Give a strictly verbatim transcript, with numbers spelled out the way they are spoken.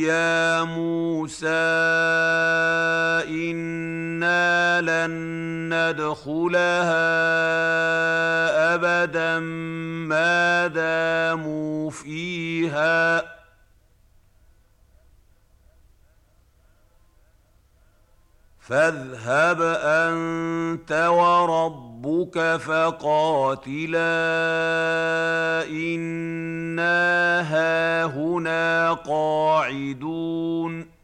يا موسى إنا لن ندخلها أبدا ما داموا فيها فاذهب أنت وربك فقاتلا إنا هاهنا قاعدون